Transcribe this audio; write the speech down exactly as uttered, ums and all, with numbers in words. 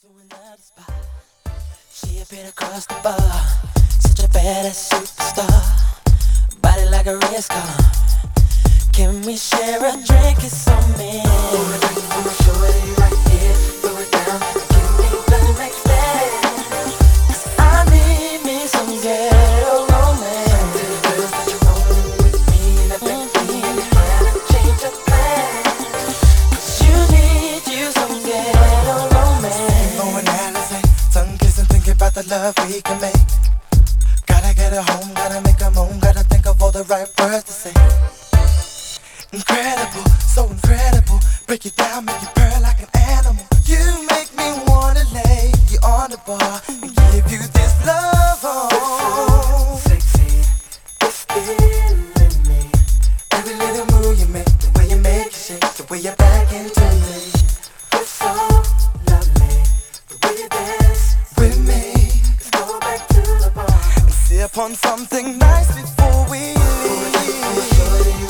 to another spot. She appeared across the bar, such a badass superstar, body like a race car. Can we share a drink? It's on me. Pour a drink for my shorty right here. Throw it down, give me the next day. 'Cause I need me some ghetto romance. Tell the girls that you're rolling with me, that make me and you have to change your plan. 'Cause you need you some ghetto romance. Going Alizé, tongue kissing, thinking about the love we can make. Gotta get her home, gotta make her moan, gotta think of all the right words to say. Incredible, so incredible. Break it down, make it purr like an animal. You make me wanna lay you on the bar and give you this love. Oh, so sexy, it's feeling me. every little move you make, the way you make it shake, the way you're back into me. It's so lovely, the way you dance With me, Let's go back to the bar and sip on something nice before we leave. Shorty